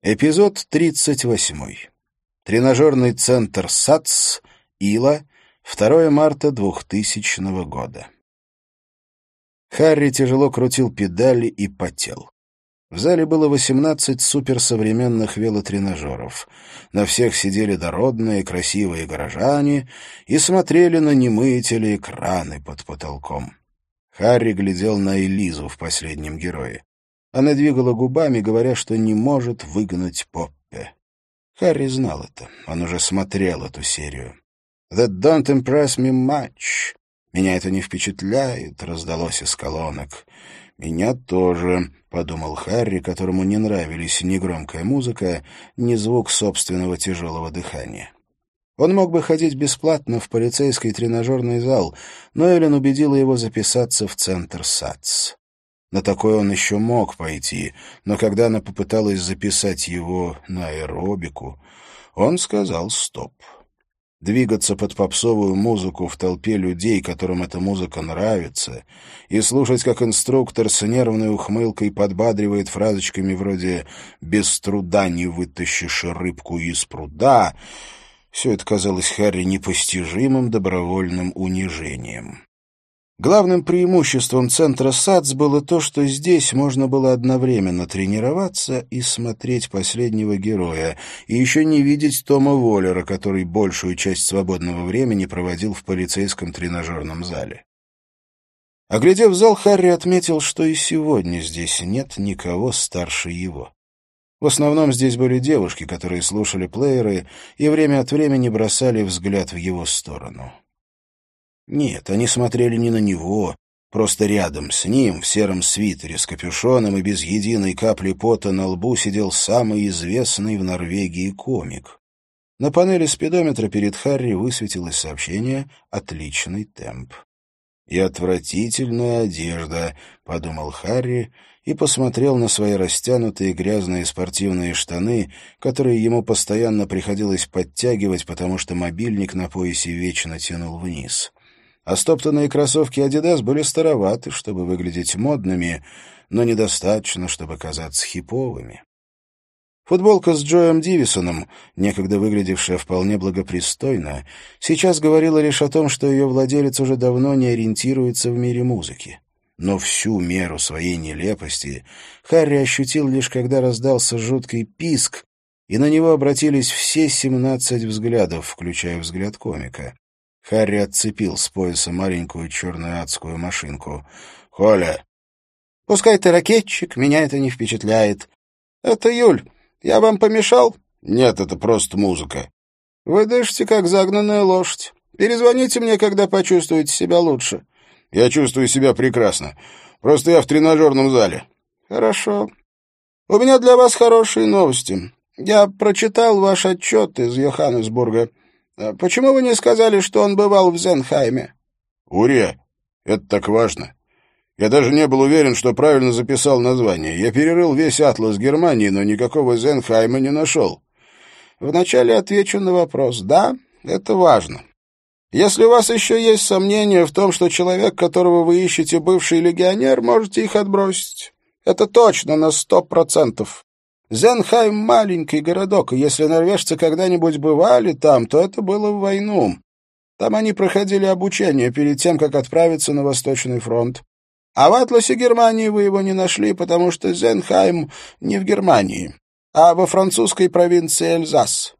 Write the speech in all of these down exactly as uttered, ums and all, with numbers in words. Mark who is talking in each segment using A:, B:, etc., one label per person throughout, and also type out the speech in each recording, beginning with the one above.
A: Эпизод тридцать восемь. Тренажерный центр САЦ, Ила, второе марта двухтысячного года. Харри тяжело крутил педали и потел. В зале было восемнадцать суперсовременных велотренажеров. На всех сидели дородные, красивые горожане и смотрели на немые телеэкраны под потолком. Харри глядел на Элизу в «Последнем герое». Она двигала губами, говоря, что не может выгнать Поппе. Харри знал это. Он уже смотрел эту серию. «That don't impress me much». «Меня это не впечатляет», — раздалось из колонок. «Меня тоже», — подумал Харри, которому не нравились ни громкая музыка, ни звук собственного тяжелого дыхания. Он мог бы ходить бесплатно в полицейский тренажерный зал, но Эллен убедила его записаться в центр САЦ. На такое он еще мог пойти, но когда она попыталась записать его на аэробику, он сказал «стоп». Двигаться под попсовую музыку в толпе людей, которым эта музыка нравится, и слушать, как инструктор с нервной ухмылкой подбадривает фразочками вроде «без труда не вытащишь рыбку из пруда», все это казалось Харри непостижимым добровольным унижением. Главным преимуществом центра САЦ было то, что здесь можно было одновременно тренироваться и смотреть «Последнего героя», и еще не видеть Тома Воллера, который большую часть свободного времени проводил в полицейском тренажерном зале. Оглядев зал, Харри отметил, что и сегодня здесь нет никого старше его. В основном здесь были девушки, которые слушали плееры и время от времени бросали взгляд в его сторону. Нет, они смотрели не на него, просто рядом с ним, в сером свитере с капюшоном и без единой капли пота на лбу сидел самый известный в Норвегии комик. На панели спидометра перед Харри высветилось сообщение «Отличный темп». «И отвратительная одежда», — подумал Харри и посмотрел на свои растянутые грязные спортивные штаны, которые ему постоянно приходилось подтягивать, потому что мобильник на поясе вечно тянул вниз. А стоптанные кроссовки «Адидас» были староваты, чтобы выглядеть модными, но недостаточно, чтобы казаться хиповыми. Футболка с Джоем Дивисоном, некогда выглядевшая вполне благопристойно, сейчас говорила лишь о том, что ее владелец уже давно не ориентируется в мире музыки. Но всю меру своей нелепости Харри ощутил лишь когда раздался жуткий писк, и на него обратились все семнадцать взглядов, включая взгляд комика. Харри отцепил с пояса маленькую черную адскую машинку. «Коля!» «Пускай ты ракетчик, меня это не впечатляет». «Это Юль. Я вам помешал?» «Нет, это просто музыка». «Вы дышите, как загнанная лошадь. Перезвоните мне, когда почувствуете себя лучше». «Я чувствую себя прекрасно. Просто я в тренажерном зале». «Хорошо. У меня для вас хорошие новости. Я прочитал ваш отчет из Йоханнесбурга. Почему вы не сказали, что он бывал в Зенхайме?» «Урия, это так важно. Я даже не был уверен, что правильно записал название. Я перерыл весь атлас Германии, но никакого Зенхайма не нашел». «Вначале отвечу на вопрос. Да, это важно. Если у вас еще есть сомнения в том, что человек, которого вы ищете, бывший легионер, можете их отбросить. Это точно на сто процентов. Зенхайм — маленький городок, и если норвежцы когда-нибудь бывали там, то это было в войну. Там они проходили обучение перед тем, как отправиться на Восточный фронт. А в атласе Германии вы его не нашли, потому что Зенхайм не в Германии, а во французской провинции Эльзас.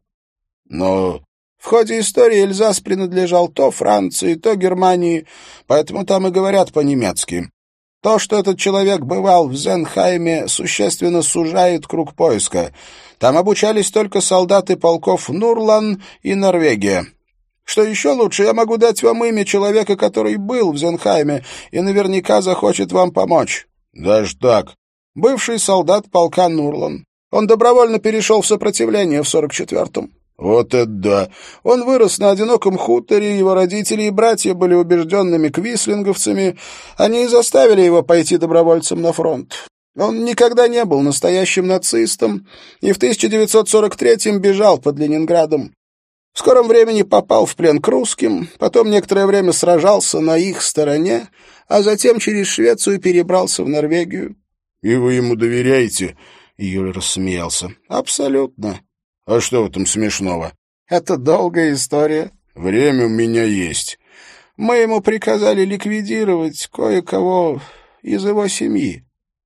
A: Но в ходе истории Эльзас принадлежал то Франции, то Германии, поэтому там и говорят по-немецки. То, что этот человек бывал в Зенхайме, существенно сужает круг поиска. Там обучались только солдаты полков Нурлан и Норвегия. Что еще лучше, я могу дать вам имя человека, который был в Зенхайме и наверняка захочет вам помочь». «Даже так?» «Бывший солдат полка Нурлан. Он добровольно перешел в сопротивление в сорок четвертом. «Вот это да!» Он вырос на одиноком хуторе, его родители и братья были убежденными квислинговцами. Они и заставили его пойти добровольцем на фронт. Он никогда не был настоящим нацистом и в тысяча девятьсот сорок третьем бежал под Ленинградом. В скором времени попал в плен к русским, потом некоторое время сражался на их стороне, а затем через Швецию перебрался в Норвегию. — И вы ему доверяете? — Юль рассмеялся. «Абсолютно». «А что в этом смешного?» «Это долгая история». «Время у меня есть». «Мы ему приказали ликвидировать кое-кого из его семьи».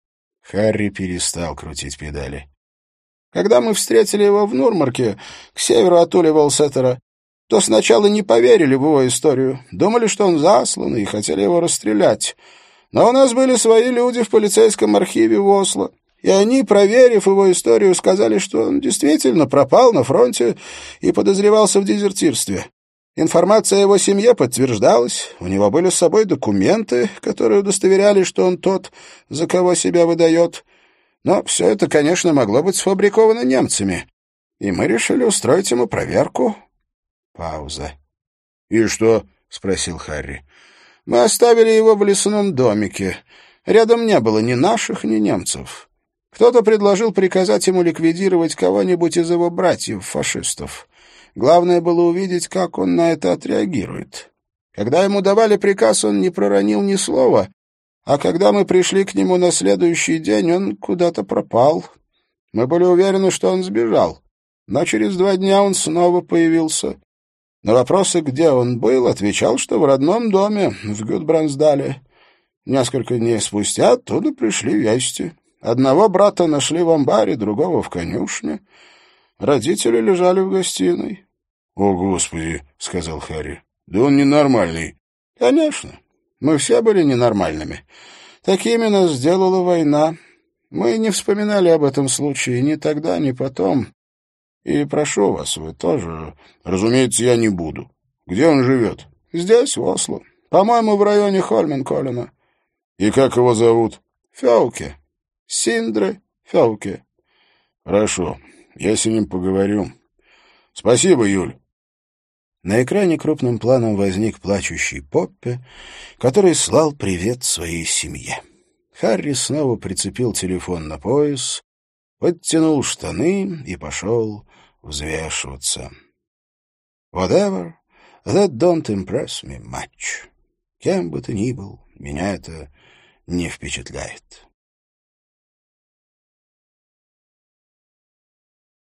A: Харри перестал крутить педали. «Когда мы встретили его в Нурмарке, к северу от Ули-Волсеттера, то сначала не поверили в его историю, думали, что он заслан, и хотели его расстрелять. Но у нас были свои люди в полицейском архиве в Осло, и они, проверив его историю, сказали, что он действительно пропал на фронте и подозревался в дезертирстве. Информация о его семье подтверждалась, у него были с собой документы, которые удостоверяли, что он тот, за кого себя выдает. Но все это, конечно, могло быть сфабриковано немцами, и мы решили устроить ему проверку». Пауза. «И что?» — спросил Харри. «Мы оставили его в лесном домике. Рядом не было ни наших, ни немцев. Кто-то предложил приказать ему ликвидировать кого-нибудь из его братьев-фашистов. Главное было увидеть, как он на это отреагирует. Когда ему давали приказ, он не проронил ни слова, а когда мы пришли к нему на следующий день, он куда-то пропал. Мы были уверены, что он сбежал, но через два дня он снова появился. На вопросы, где он был, отвечал, что в родном доме в Гудбрансдале. Несколько дней спустя оттуда пришли вести. Одного брата нашли в амбаре, другого в конюшне. Родители лежали в гостиной». «О, Господи!» — сказал Харри. «Да он ненормальный». «Конечно. Мы все были ненормальными. Такими нас сделала война. Мы не вспоминали об этом случае ни тогда, ни потом. И прошу вас, вы тоже...» «Разумеется, я не буду. Где он живет?» «Здесь, в Осло. По-моему, в районе Хольменколлена». «И как его зовут?» «Фёуке. Синдре Фёуке». «Хорошо. Я с ним поговорю. Спасибо, Юль». На экране крупным планом возник плачущий Поппе, который слал привет своей семье. Харри снова прицепил телефон на пояс, подтянул штаны и пошел взвешиваться. «Whatever, that don't impress me much». Кем бы ты ни был, меня это не впечатляет.